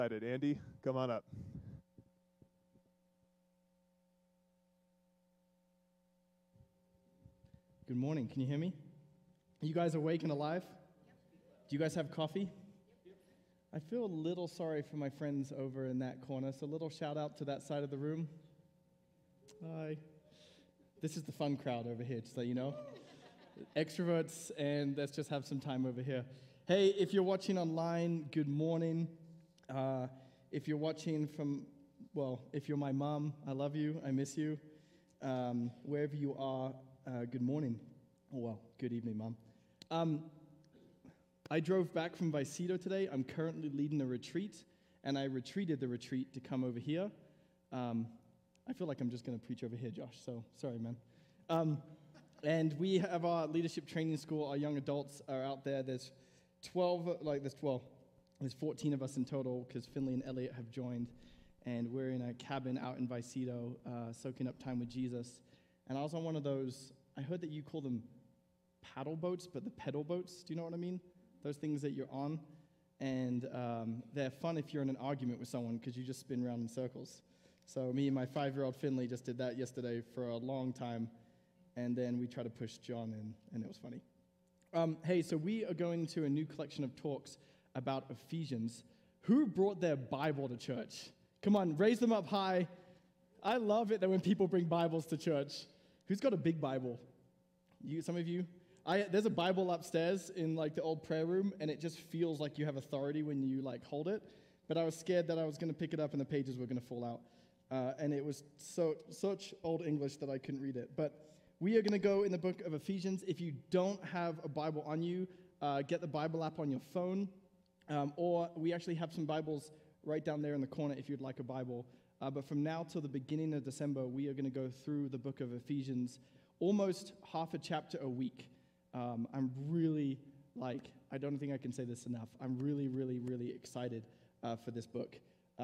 Andy, come on up. Good morning. Can you hear me? Are you guys awake and alive? Do you guys have coffee? I feel a little sorry for my friends over in that corner, so a little shout out to that side of the room. Hi. This is the fun crowd over here, just so you know. Extroverts, and let's just have some time over here. Hey, if you're watching online, good morning. If you're watching from, if you're my mom, I love you, I miss you. Wherever you are, good morning. Good evening, Mom. I drove back from Vicedo today. I'm currently leading a retreat, and I retreated the retreat to come over here. I feel like I'm just going to preach over here, Josh, so sorry, man. And we have our leadership training school. Our young adults are out there. There's 14 of us in total because Finley and Elliot have joined, and we're in a cabin out in Vicedo, soaking up time with Jesus. And I was on one of those, I heard that you call them paddle boats, but the pedal boats, do you know what I mean? Those things that you're on. And they're fun if you're in an argument with someone because you just spin around in circles. So me and my 5-year-old Finley just did that yesterday for a long time. And then we tried to push John in, and it was funny. Hey, so we are going to a new collection of talks about Ephesians. Who brought their Bible to church? Come on, raise them up high. I love it that when people bring Bibles to church. Who's got a big Bible? Some of you? There's a Bible upstairs in like the old prayer room, and it just feels like you have authority when you like hold it. But I was scared that I was going to pick it up and the pages were going to fall out. And it was such old English that I couldn't read it. But we are going to go in the book of Ephesians. If you don't have a Bible on you, get the Bible app on your phone. Or we actually have some Bibles right down there in the corner if you'd like a Bible. But from now till the beginning of December, we are going to go through the book of Ephesians, almost half a chapter a week. I'm really, I don't think I can say this enough. I'm really, really, really excited for this book.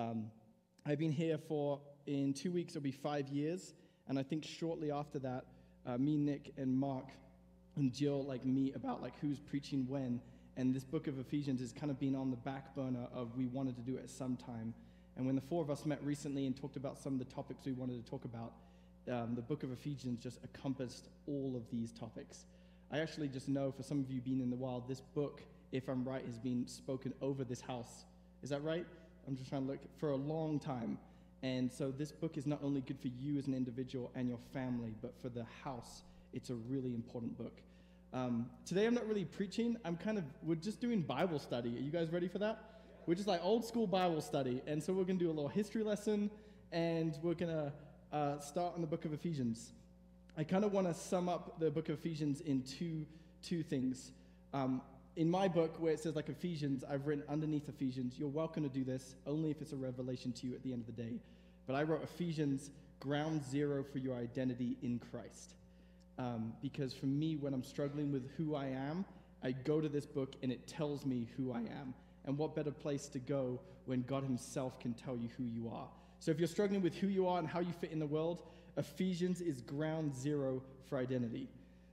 I've been here in 2 weeks, it'll be 5 years. And I think shortly after that, me, Nick, and Mark, and Jill, meet about, who's preaching when. And this book of Ephesians has kind of been on the back burner of we wanted to do it at some time. And when the 4 of us met recently and talked about some of the topics we wanted to talk about, the book of Ephesians just encompassed all of these topics. I actually just know, for some of you being in the wild, this book, if I'm right, has been spoken over this house. Is that right? I'm just trying to look for a long time. And so this book is not only good for you as an individual and your family, but for the house, it's a really important book. Today I'm not really preaching. We're just doing Bible study. Are you guys ready for that? We're just like old school Bible study. And so we're going to do a little history lesson, and we're going to start on the book of Ephesians. I kind of want to sum up the book of Ephesians in two things. In my book, where it says Ephesians, I've written underneath Ephesians, you're welcome to do this, only if it's a revelation to you at the end of the day. But I wrote Ephesians, ground zero for your identity in Christ. Because for me, when I'm struggling with who I am, I go to this book and it tells me who I am. And what better place to go when God himself can tell you who you are. So if you're struggling with who you are and how you fit in the world, Ephesians is ground zero for identity.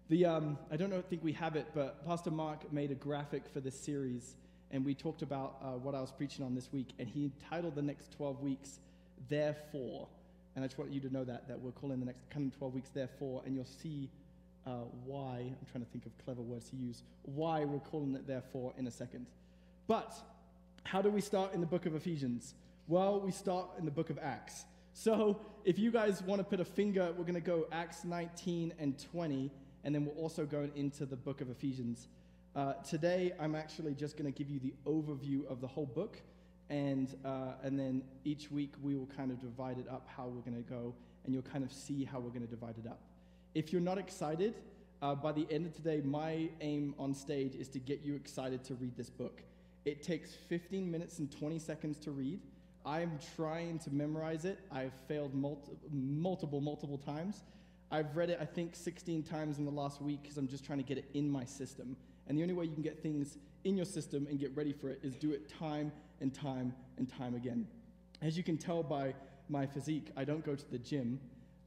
I don't think we have it, but Pastor Mark made a graphic for this series, and we talked about what I was preaching on this week, and he titled the next 12 weeks, Therefore. And I just want you to know that we're calling the next coming 12 weeks Therefore, and you'll see why. I'm trying to think of clever words to use. Why we're calling it Therefore in a second. But how do we start in the book of Ephesians? Well, we start in the book of Acts. So if you guys want to put a finger, we're going to go Acts 19 and 20, and then we're also going into the book of Ephesians. Today, I'm actually just going to give you the overview of the whole book, and then each week we will kind of divide it up how we're going to go, and you'll kind of see how we're going to divide it up. If you're not excited, by the end of today, my aim on stage is to get you excited to read this book. It takes 15 minutes and 20 seconds to read. I'm trying to memorize it. I've failed multiple times. I've read it, I think, 16 times in the last week because I'm just trying to get it in my system. And the only way you can get things in your system and get ready for it is do it time and time and time again. As you can tell by my physique, I don't go to the gym.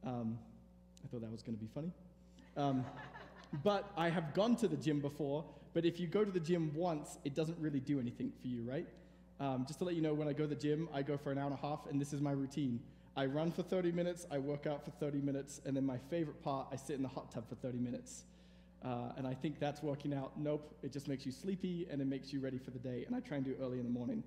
I thought that was going to be funny. But I have gone to the gym before, but if you go to the gym once, it doesn't really do anything for you, right? Just to let you know, when I go to the gym, I go for an hour and a half, and this is my routine. I run for 30 minutes, I work out for 30 minutes, and then my favorite part, I sit in the hot tub for 30 minutes. And I think that's working out. Nope, it just makes you sleepy, and it makes you ready for the day, and I try and do it early in the morning.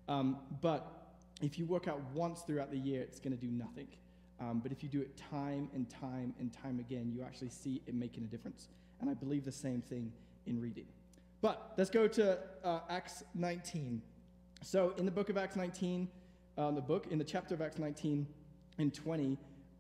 But if you work out once throughout the year, it's going to do nothing. But if you do it time and time and time again, you actually see it making a difference. And I believe the same thing in reading. But let's go to Acts 19. So in the book of Acts 19, in the chapter of Acts 19 and 20,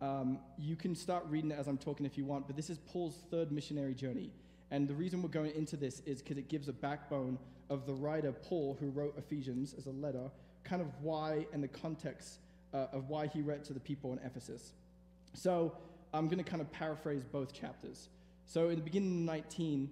you can start reading it as I'm talking if you want, but this is Paul's third missionary journey. And the reason we're going into this is because it gives a backbone of the writer Paul, who wrote Ephesians as a letter, kind of why and the context of why he read to the people in Ephesus. So I'm going to kind of paraphrase both chapters. So in the beginning of 19,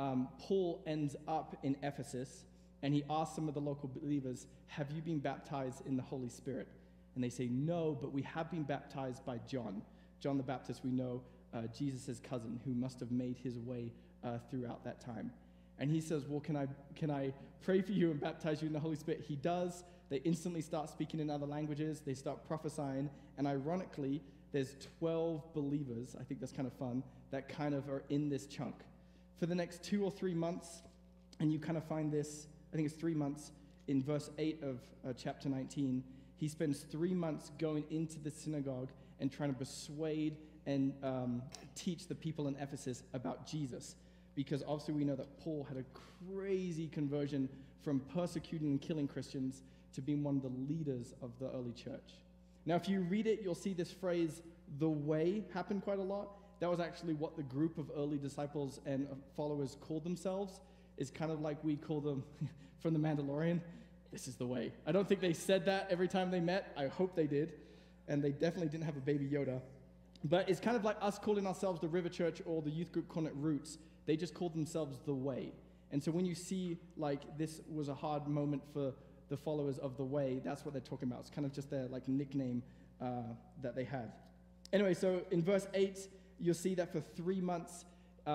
Paul ends up in Ephesus, and he asks some of the local believers, have you been baptized in the Holy Spirit? And they say, no, but we have been baptized by John. John the Baptist, we know, Jesus' cousin, who must have made his way throughout that time. And he says, well, can I pray for you and baptize you in the Holy Spirit? He does. They instantly start speaking in other languages. They start prophesying. And ironically, there's 12 believers, I think that's kind of fun, that kind of are in this chunk. For the next 2 or 3 months, and you kind of find this, I think it's 3 months, in verse 8 of chapter 19, he spends 3 months going into the synagogue and trying to persuade and teach the people in Ephesus about Jesus. Because obviously we know that Paul had a crazy conversion from persecuting and killing Christians to being one of the leaders of the early church. Now, if you read it, you'll see this phrase, the way, happen quite a lot. That was actually what the group of early disciples and followers called themselves. It's kind of like we call them from The Mandalorian, this is the way. I don't think they said that every time they met. I hope they did. And they definitely didn't have a baby Yoda. But it's kind of like us calling ourselves the River Church or the youth group calling it Roots. They just called themselves the way. And so when you see like this was a hard moment for the followers of the way, that's what they're talking about. It's kind of just their like nickname that they had. Anyway, so in verse 8, you'll see that for 3 months,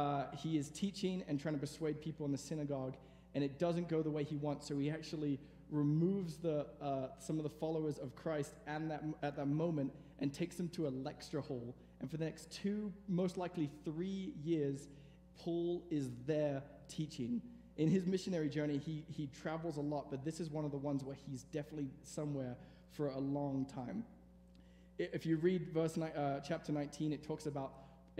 he is teaching and trying to persuade people in the synagogue, and it doesn't go the way he wants. So he actually removes some of the followers of Christ at that moment and takes them to a lecture hall. And for the next 2, most likely 3 years, Paul is there teaching. In his missionary journey, he travels a lot, but this is one of the ones where he's definitely somewhere for a long time. If you read chapter 19, it talks about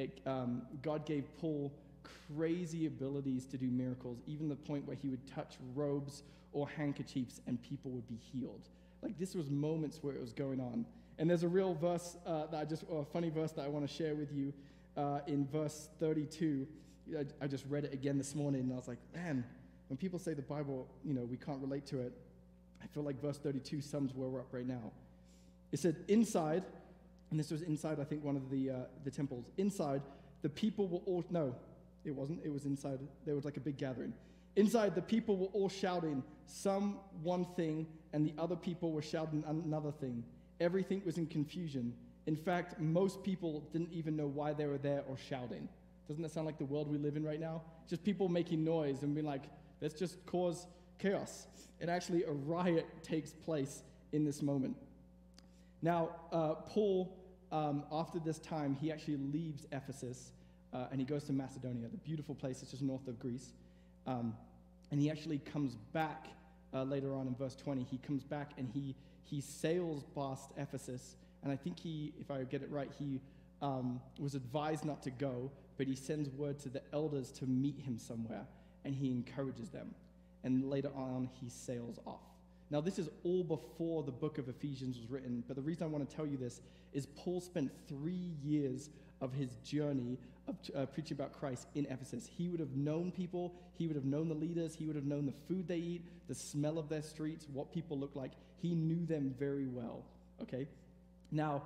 God gave Paul crazy abilities to do miracles, even the point where he would touch robes or handkerchiefs and people would be healed. Like, this was moments where it was going on. And there's a real verse a funny verse that I want to share with you in verse 32. I just read it again this morning, and I was like, man, when people say the Bible, we can't relate to it, I feel like verse 32 sums where we're up right now. It said, inside, and this was inside, I think, one of the temples. Inside, the people were all, no, it wasn't. It was inside. There was like a big gathering. Inside, the people were all shouting, some one thing, and the other people were shouting another thing. Everything was in confusion. In fact, most people didn't even know why they were there or shouting. Doesn't that sound like the world we live in right now? Just people making noise and being like, let's just cause chaos. And actually, a riot takes place in this moment. Now, Paul, after this time, he actually leaves Ephesus and he goes to Macedonia, the beautiful place that's just north of Greece. And he actually comes back later on in verse 20. He comes back and he sails past Ephesus. And I think if I get it right, he was advised not to go, but he sends word to the elders to meet him somewhere, and he encourages them. And later on, he sails off. Now, this is all before the book of Ephesians was written, but the reason I want to tell you this is Paul spent 3 years of his journey of preaching about Christ in Ephesus. He would have known people, he would have known the leaders, he would have known the food they eat, the smell of their streets, what people look like. He knew them very well, okay? Now,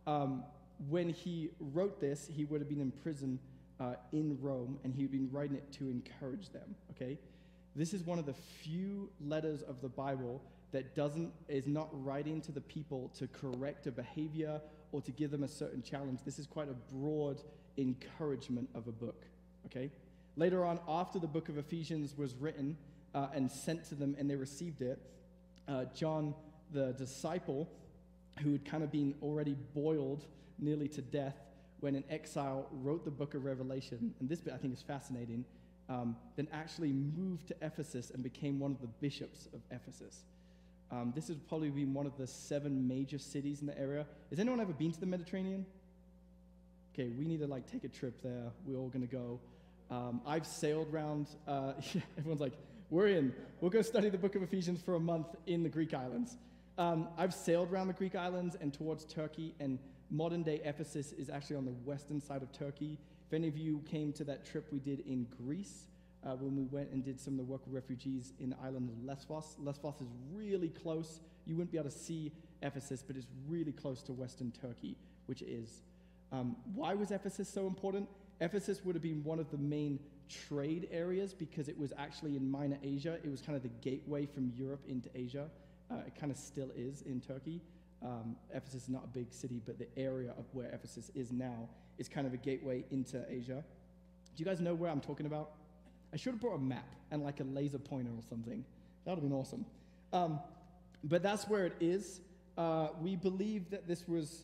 when he wrote this, he would have been in prison in Rome, and he had been writing it to encourage them, okay? This is one of the few letters of the Bible that is not writing to the people to correct a behavior or to give them a certain challenge. This is quite a broad encouragement of a book, okay? Later on, after the book of Ephesians was written and sent to them and they received it, John, the disciple, who had kind of been already boiled nearly to death when in exile, wrote the book of Revelation. And this bit I think is fascinating. Then actually moved to Ephesus and became one of the bishops of Ephesus. This has probably been one of the 7 major cities in the area. Has anyone ever been to the Mediterranean? Okay, we need to take a trip there. We're all going to go. I've sailed around. Everyone's like, we're in. We'll go study the book of Ephesians for a month in the Greek islands. I've sailed around the Greek islands and towards Turkey, and modern-day Ephesus is actually on the western side of Turkey. If any of you came to that trip we did in Greece, when we went and did some of the work with refugees in the island of Lesbos. Lesbos is really close. You wouldn't be able to see Ephesus, but it's really close to western Turkey, which it is. Why was Ephesus so important? Ephesus would have been one of the main trade areas because it was actually in Minor Asia. It was kind of the gateway from Europe into Asia. It kind of still is in Turkey. Ephesus is not a big city, but the area of where Ephesus is now is kind of a gateway into Asia. Do you guys know where I'm talking about? I should have brought a map and a laser pointer or something. That would have been awesome. But that's where it is. We believe that this was...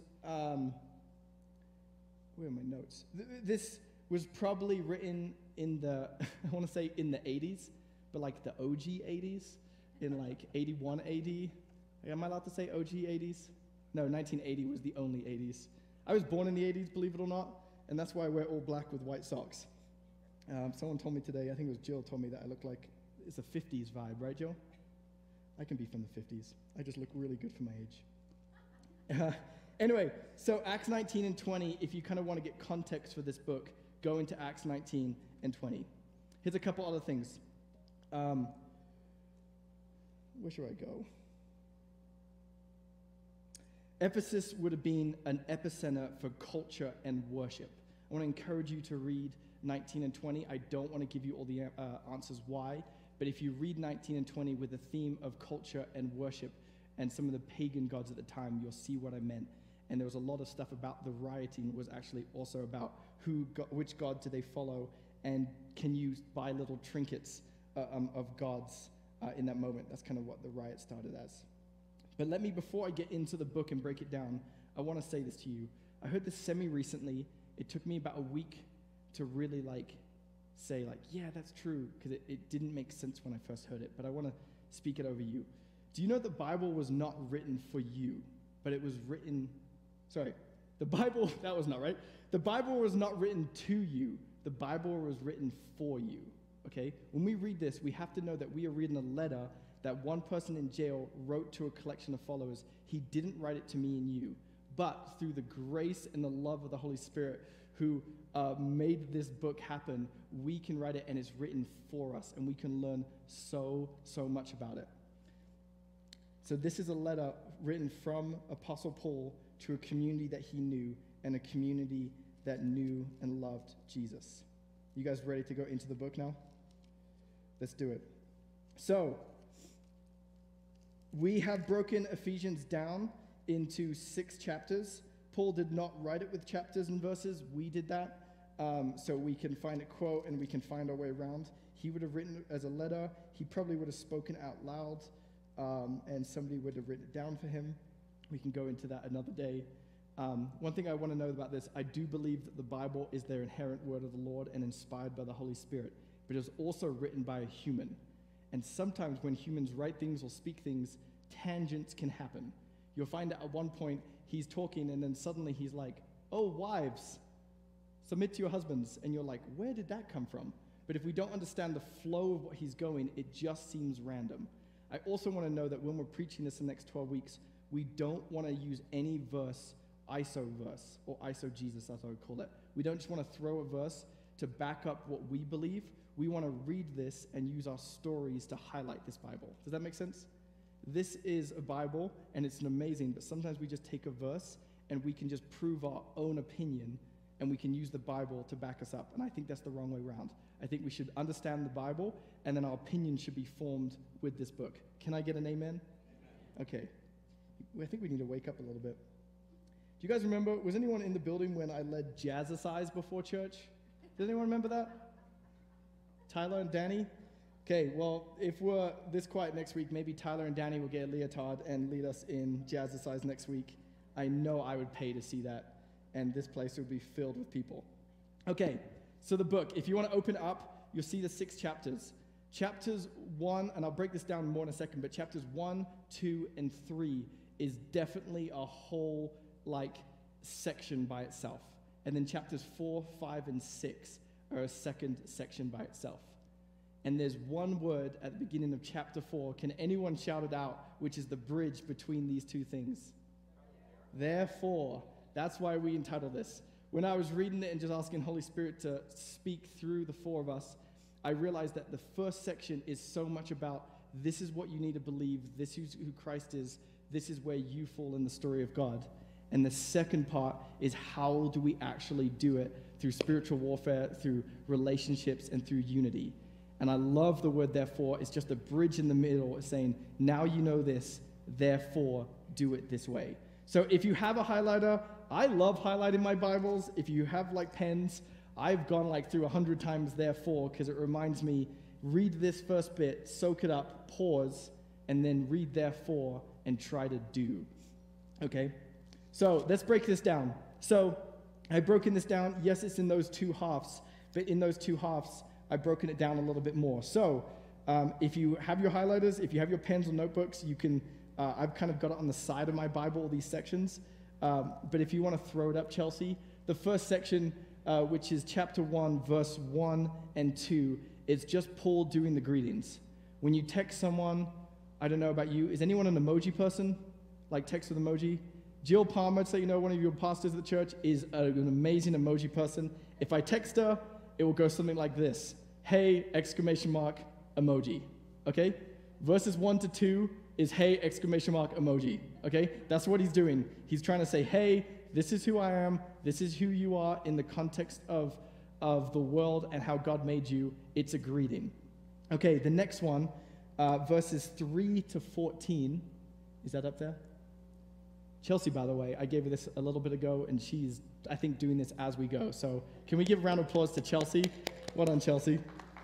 where are my notes? This was probably written in the, I want to say in the 80s, but the OG 80s, in 81 AD. Am I allowed to say OG 80s? No, 1980 was the only 80s. I was born in the 80s, believe it or not, and that's why I wear all black with white socks. Someone told me today, I think it was Jill told me that I look like, it's a 50s vibe, right, Jill? I can be from the 50s. I just look really good for my age. Anyway, so Acts 19 and 20, if you kind of want to get context for this book, go into Acts 19 and 20. Here's a couple other things. Where should I go? Ephesus would have been an epicenter for culture and worship. I want to encourage you to read 19 and 20. I don't want to give you all the answers why, but if you read 19 and 20 with the theme of culture and worship and some of the pagan gods at the time, you'll see what I meant. And there was a lot of stuff about the rioting was actually also about which god do they follow, and can you buy little trinkets of gods in that moment. That's kind of what the riot started as. But let me, before I get into the book and break it down, I want to say this to you. I heard this semi-recently. It took me about a week to really say yeah, that's true, because it didn't make sense when I first heard it, but I want to speak it over you. Do you know the Bible was not written for you, but it was written... Sorry, the Bible, that was not right. The Bible was not written to you. The Bible was written for you, okay? When we read this, we have to know that we are reading a letter that one person in jail wrote to a collection of followers. He didn't write it to me and you, but through the grace and the love of the Holy Spirit who made this book happen, we can write it, and it's written for us, and we can learn so much about it. So this is a letter written from Apostle Paul to a community that he knew, and a community that knew and loved Jesus. You guys ready to go into the book now? Let's do it. So, we have broken Ephesians down into 6 chapters. Paul did not write it with chapters and verses. We did that. So we can find a quote and we can find our way around. He would have written it as a letter. He probably would have spoken out loud, and somebody would have written it down for him. We can go into that another day. One thing I want to know about this, I do believe that the Bible is their inherent word of the Lord and inspired by the Holy Spirit, but it was also written by a human. And sometimes when humans write things or speak things, tangents can happen. You'll find that at one point he's talking and then suddenly he's like, oh, wives, submit to your husbands. And you're like, where did that come from? But if we don't understand the flow of what he's going, it just seems random. I also want to know that when we're preaching this in the next 12 weeks, we don't want to use any verse, ISO verse, or ISO Jesus, as I would call it. We don't just want to throw a verse to back up what we believe. We want to read this and use our stories to highlight this Bible. Does that make sense? This is a Bible, and it's amazing, but sometimes we just take a verse and we can just prove our own opinion, and we can use the Bible to back us up. And I think that's the wrong way around. I think we should understand the Bible, and then our opinion should be formed with this book. Can I get an amen? Okay. I think we need to wake up a little bit. Do you guys remember, was anyone in the building when I led Jazzercise before church? Does anyone remember that? Tyler and Danny? Okay, well, if we're this quiet next week, maybe Tyler and Danny will get a leotard and lead us in Jazzercise next week. I know I would pay to see that, and this place would be filled with people. Okay, so the book, if you want to open it up, you'll see the 6 chapters. Chapters 1, and I'll break this down more in a second, but chapters 1, 2, and 3 is definitely a whole, section by itself. And then chapters 4, 5, and 6 are a second section by itself. And there's one word at the beginning of chapter 4. Can anyone shout it out, which is the bridge between these two things? Therefore. That's why we entitled this. When I was reading it and just asking Holy Spirit to speak through the 4 of us, I realized that the first section is so much about this is what you need to believe, this is who Christ is, this is where you fall in the story of God. And the second part is how do we actually do it through spiritual warfare, through relationships, and through unity. And I love the word therefore. It's just a bridge in the middle. It's saying, now you know this, therefore do it this way. So if you have a highlighter, I love highlighting my Bibles. If you have pens, I've gone through 100 times therefore because it reminds me, read this first bit, soak it up, pause, and then read therefore and try to do. Okay? So let's break this down. So I've broken this down. Yes, it's in those 2 halves, but in those 2 halves, I've broken it down a little bit more. So if you have your highlighters, if you have your pens or notebooks, you can, I've kind of got it on the side of my Bible, these sections. But if you want to throw it up, Chelsea, the first section, which is chapter 1, verse 1 and 2, it's just Paul doing the greetings. When you text someone, I don't know about you, is anyone an emoji person? Text with emoji? Jill Palmer, so you know, one of your pastors at the church, is an amazing emoji person. If I text her, it will go something like this. Hey, ! Emoji. Okay? Verses 1 to 2 is hey, ! Emoji. Okay? That's what he's doing. He's trying to say, hey, this is who I am. This is who you are in the context of the world and how God made you. It's a greeting. Okay, the next one, verses 3 to 14. Is that up there? Chelsea, by the way, I gave her this a little bit ago, and she's, I think, doing this as we go. So can we give a round of applause to Chelsea? Well done, Chelsea.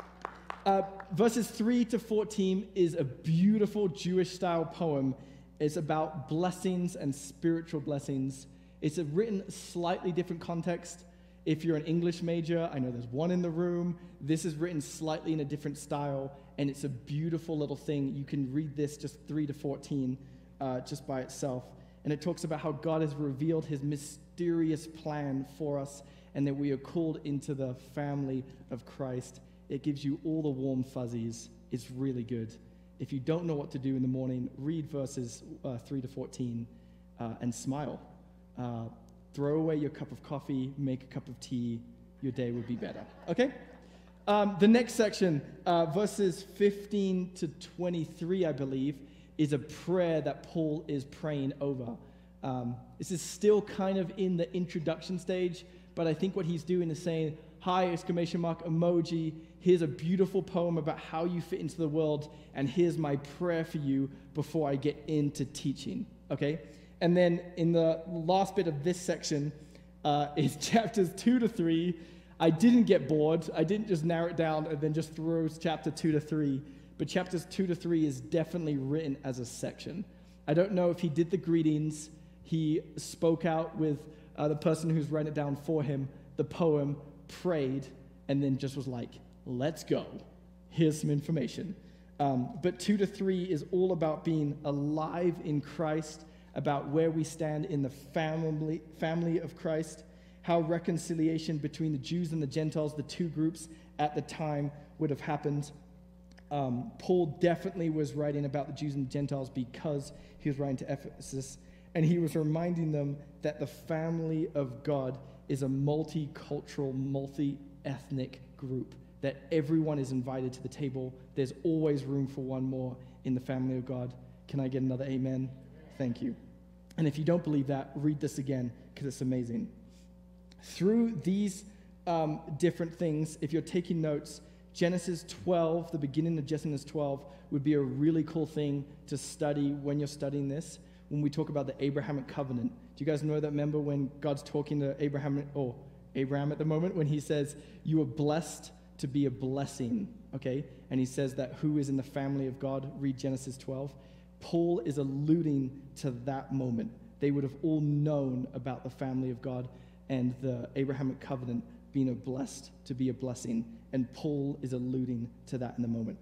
Verses 3 to 14 is a beautiful Jewish-style poem. It's about blessings and spiritual blessings. It's a written slightly different context. If you're an English major, I know there's one in the room. This is written slightly in a different style, and it's a beautiful little thing. You can read this just 3 to 14 just by itself. And it talks about how God has revealed his mysterious plan for us and that we are called into the family of Christ. It gives you all the warm fuzzies. It's really good. If you don't know what to do in the morning, read verses 3 to 14 and smile. Throw away your cup of coffee, make a cup of tea. Your day will be better. Okay? The next section, verses 15 to 23, I believe, is a prayer that Paul is praying over. This is still kind of in the introduction stage, but I think what he's doing is saying, hi, ! Emoji, here's a beautiful poem about how you fit into the world, and here's my prayer for you before I get into teaching, okay? And then in the last bit of this section is chapters 2 to 3. I didn't get bored. I didn't just narrow it down and then just throw chapter 2 to 3. But chapters 2 to 3 is definitely written as a section. I don't know if he did the greetings. He spoke out with the person who's writing it down for him, the poem, prayed, and then just was like, let's go. Here's some information. But 2 to 3 is all about being alive in Christ, about where we stand in the family of Christ, how reconciliation between the Jews and the Gentiles, the two groups at the time, would have happened. Paul definitely was writing about the Jews and the Gentiles because he was writing to Ephesus, and he was reminding them that the family of God is a multicultural, multi-ethnic group, that everyone is invited to the table. There's always room for one more in the family of God. Can I get another amen? Thank you. And if you don't believe that, read this again, because it's amazing. Through these different things, if you're taking notes, Genesis 12, the beginning of Genesis 12, would be a really cool thing to study when you're studying this, when we talk about the Abrahamic covenant. Do you guys know that? Remember when God's talking to Abraham at the moment, when he says, you are blessed to be a blessing, okay? And he says that who is in the family of God, read Genesis 12. Paul is alluding to that moment. They would have all known about the family of God and the Abrahamic covenant being blessed to be a blessing. And Paul is alluding to that in the moment.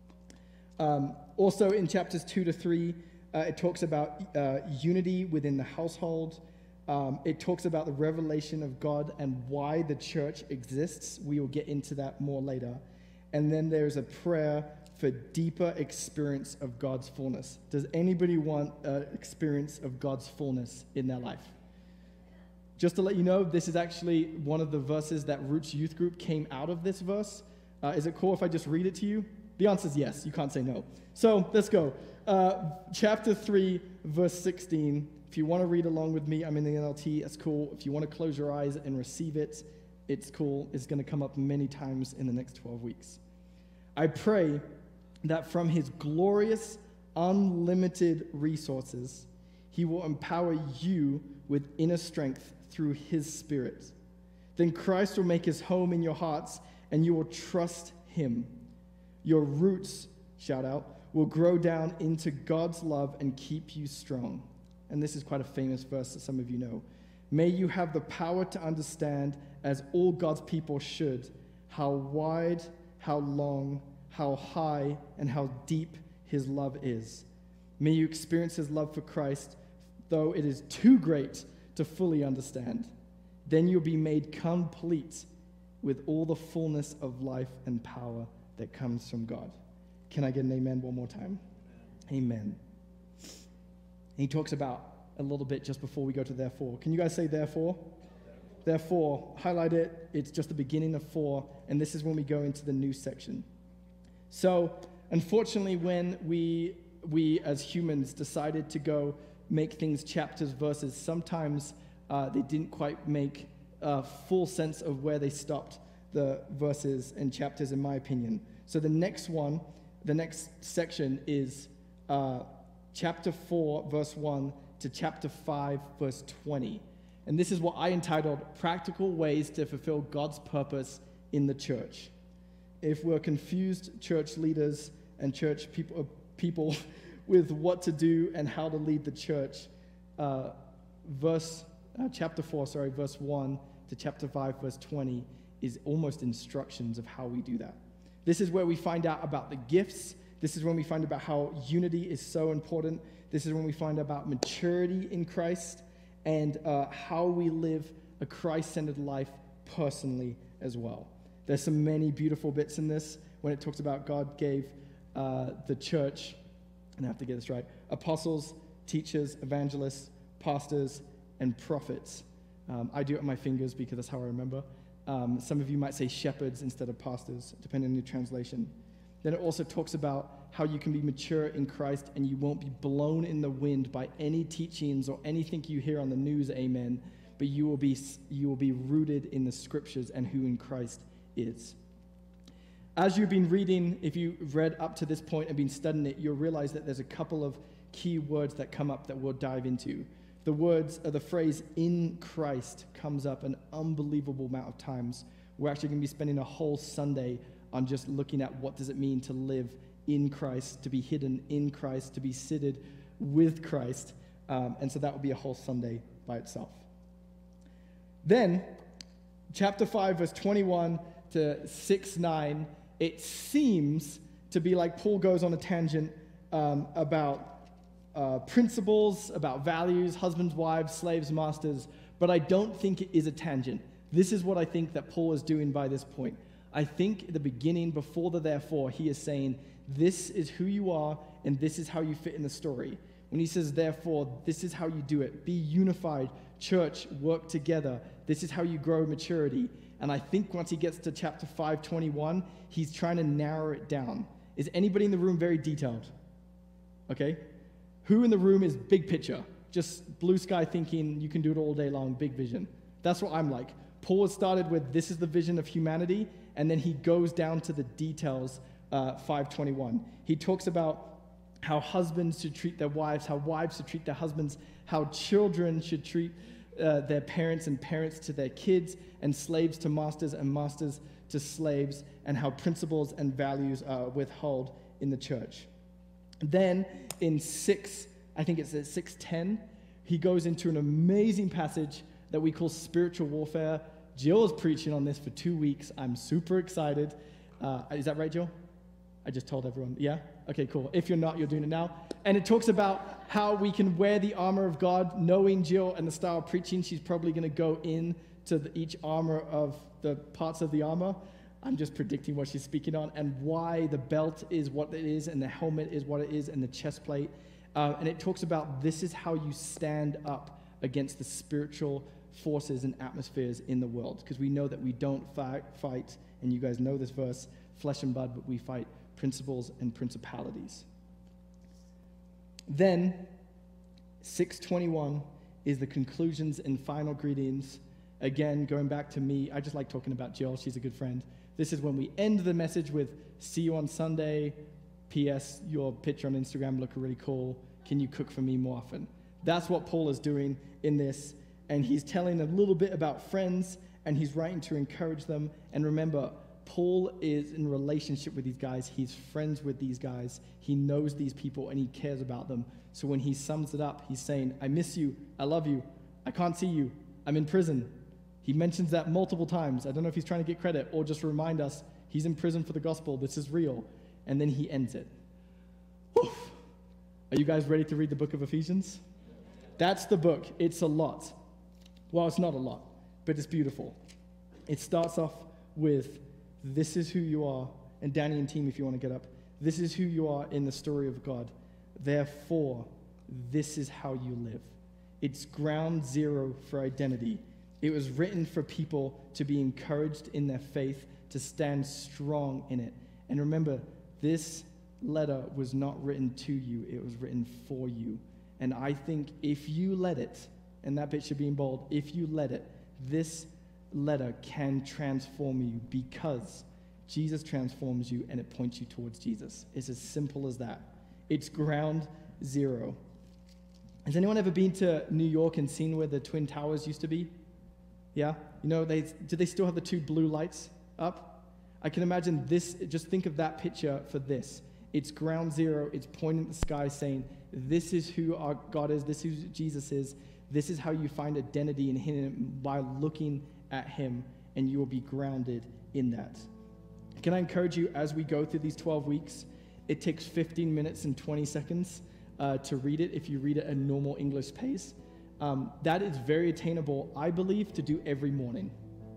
Also in chapters 2 to 3, it talks about unity within the household. It talks about the revelation of God and why the church exists. We will get into that more later. And then there's a prayer for deeper experience of God's fullness. Does anybody want an experience of God's fullness in their life? Just to let you know, this is actually one of the verses that Roots Youth Group came out of this verse. Is it cool if I just read it to you? The answer is yes. You can't say no. So let's go. Chapter 3, verse 16. If you want to read along with me, I'm in the NLT. That's cool. If you want to close your eyes and receive it, it's cool. It's going to come up many times in the next 12 weeks. I pray that from his glorious, unlimited resources, he will empower you with inner strength through his Spirit. Then Christ will make his home in your hearts, and you will trust him. Your roots, shout out, will grow down into God's love and keep you strong. And this is quite a famous verse that some of you know. May you have the power to understand, as all God's people should, how wide, how long, how high, and how deep his love is. May you experience his love for Christ, though it is too great to fully understand. Then you'll be made complete with all the fullness of life and power that comes from God. Can I get an amen one more time? Amen. He talks about a little bit just before we go to therefore. Can you guys say therefore? Therefore, highlight it. It's just the beginning of 4, and this is when we go into the new section. So, unfortunately, when we as humans decided to go make things chapters, verses, sometimes they didn't quite make full sense of where they stopped the verses and chapters, in my opinion. So the next section is chapter 4, verse 1 to chapter 5, verse 20. And this is what I entitled Practical Ways to Fulfill God's Purpose in the Church. If we're confused church leaders and church people with what to do and how to lead the church, chapter 4, verse 1 to chapter 5, verse 20 is almost instructions of how we do that. This is where we find out about the gifts. This is when we find about how unity is so important. This is when we find about maturity in Christ and how we live a Christ-centered life personally as well. There's so many beautiful bits in this when it talks about God gave the church, and I have to get this right, apostles, teachers, evangelists, pastors, and prophets. I do it on my fingers because that's how I remember. Some of you might say shepherds instead of pastors, depending on your translation. Then it also talks about how you can be mature in Christ and you won't be blown in the wind by any teachings or anything you hear on the news, amen, but you will be rooted in the scriptures and who in Christ is. As you've been reading, if you've read up to this point and been studying it, you'll realize that there's a couple of key words that come up that we'll dive into. The phrase in Christ comes up an unbelievable amount of times. We're actually going to be spending a whole Sunday on just looking at what does it mean to live in Christ, to be hidden in Christ, to be seated with Christ. And so that will be a whole Sunday by itself. Then, chapter 5, verse 21 to 6:9, it seems to be like Paul goes on a tangent about principles, about values, husbands, wives, slaves, masters, but I don't think it is a tangent. This is what I think that Paul is doing by this point. I think at the beginning, before the therefore, he is saying, this is who you are, and this is how you fit in the story. When he says, therefore, this is how you do it. Be unified, church, work together. This is how you grow maturity. And I think once he gets to chapter 5:21, he's trying to narrow it down. Is anybody in the room very detailed? Okay. Who in the room is big picture? Just blue sky thinking, you can do it all day long, big vision. That's what I'm like. Paul has started with, this is the vision of humanity, and then he goes down to the details, 5:21. He talks about how husbands should treat their wives, how wives should treat their husbands, how children should treat their parents and parents to their kids, and slaves to masters and masters to slaves and how principles and values are withheld in the church. Then in 6:10, he goes into an amazing passage that we call spiritual warfare. Jill is preaching on this for 2 weeks. I'm super excited. Is that right, Jill? I just told everyone. Yeah? Okay, cool. If you're not, you're doing it now. And it talks about how we can wear the armor of God. Knowing Jill and the style of preaching, she's probably going to go into each armor of the parts of the armor. I'm just predicting what she's speaking on and why the belt is what it is and the helmet is what it is and the chest plate. And it talks about this is how you stand up against the spiritual forces and atmospheres in the world. Because we know that we don't fight, and you guys know this verse, flesh and blood, but we fight principles and principalities. Then, 6:21 is the conclusions and final greetings. Again, going back to me, I just like talking about Jill. She's a good friend. This is when we end the message with, see you on Sunday. P.S. Your picture on Instagram looked really cool. Can you cook for me more often? That's what Paul is doing in this. And he's telling a little bit about friends, and he's writing to encourage them. And remember, Paul is in relationship with these guys. He's friends with these guys. He knows these people, and he cares about them. So when he sums it up, he's saying, I miss you. I love you. I can't see you. I'm in prison. He mentions that multiple times. I don't know if he's trying to get credit or just remind us he's in prison for the gospel. This is real. And then he ends it. Whew. Are you guys ready to read the book of Ephesians? That's the book. It's a lot. Well, it's not a lot, but it's beautiful. It starts off with, this is who you are. And Danny and team, if you want to get up. This is who you are in the story of God. Therefore, this is how you live. It's ground zero for identity. It was written for people to be encouraged in their faith, to stand strong in it. And remember, this letter was not written to you. It was written for you. And I think if you let it, and that bit should be in bold, if you let it, this letter can transform you because Jesus transforms you and it points you towards Jesus. It's as simple as that. It's ground zero. Has anyone ever been to New York and seen where the Twin Towers used to be? Yeah? You know, do they still have the two blue lights up? I can imagine this, just think of that picture for this. It's ground zero. It's pointing at the sky saying, this is who our God is. This is who Jesus is. This is how you find identity in him by looking at him, and you will be grounded in that. Can I encourage you, as we go through these 12 weeks, it takes 15 minutes and 20 seconds to read it if you read it at normal English pace. That is very attainable, I believe, to do every morning,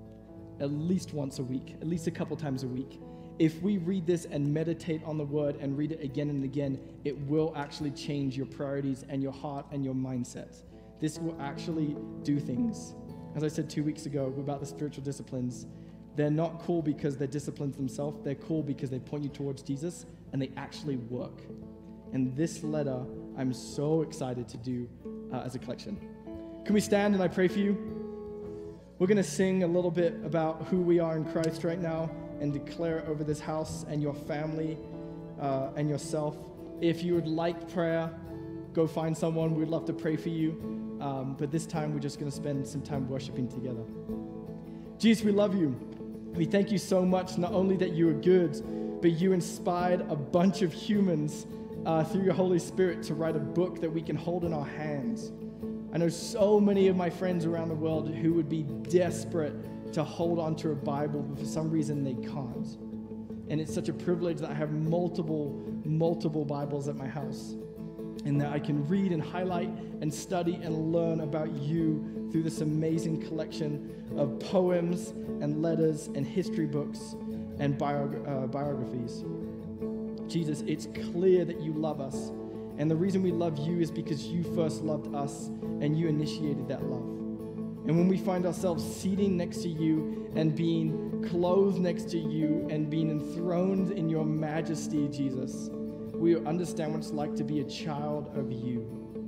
at least once a week, at least a couple times a week. If we read this and meditate on the word and read it again and again, it will actually change your priorities and your heart and your mindset. This will actually do things. As I said 2 weeks ago about the spiritual disciplines, they're not cool because they're disciplines themselves. They're cool because they point you towards Jesus and they actually work. And this letter, I'm so excited to do as a collection. Can we stand and I pray for you? We're going to sing a little bit about who we are in Christ right now and declare it over this house and your family and yourself. If you would like prayer, go find someone. We'd love to pray for you. But this time, we're just going to spend some time worshiping together. Jesus, we love you. We thank you so much, not only that you are good, but you inspired a bunch of humans through your Holy Spirit to write a book that we can hold in our hands. I know so many of my friends around the world who would be desperate to hold onto a Bible, but for some reason they can't. And it's such a privilege that I have multiple Bibles at my house, and that I can read and highlight and study and learn about you through this amazing collection of poems and letters and history books and biographies. Jesus, it's clear that you love us. And the reason we love you is because you first loved us and you initiated that love. And when we find ourselves seating next to you and being clothed next to you and being enthroned in your majesty, Jesus, we understand what it's like to be a child of you.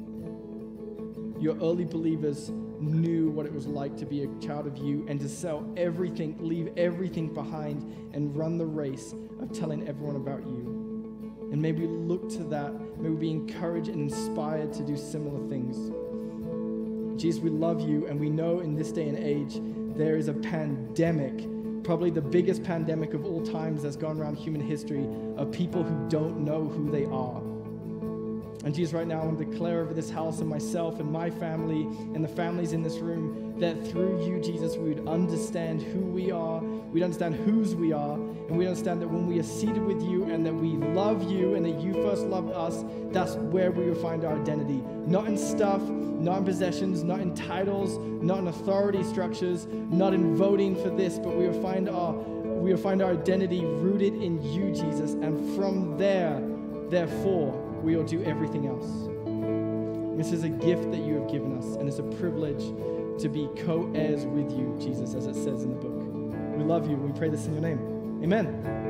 Your early believers knew what it was like to be a child of you and to sell everything, leave everything behind, and run the race of telling everyone about you. And may we look to that, may we be encouraged and inspired to do similar things. Jesus, we love you, and we know in this day and age there is a pandemic probably the biggest pandemic of all times that's gone around human history of people who don't know who they are. And Jesus, right now I want to declare over this house and myself and my family and the families in this room that through you, Jesus, we would understand who we are, we'd understand whose we are, and we understand that when we are seated with you and that we love you and that you first loved us, that's where we will find our identity. Not in stuff, not in possessions, not in titles, not in authority structures, not in voting for this, but we will find our identity rooted in you, Jesus, and from there, therefore, we will do everything else. This is a gift that you have given us, and it's a privilege to be co-heirs with you, Jesus, as it says in the book. We love you. We pray this in your name. Amen.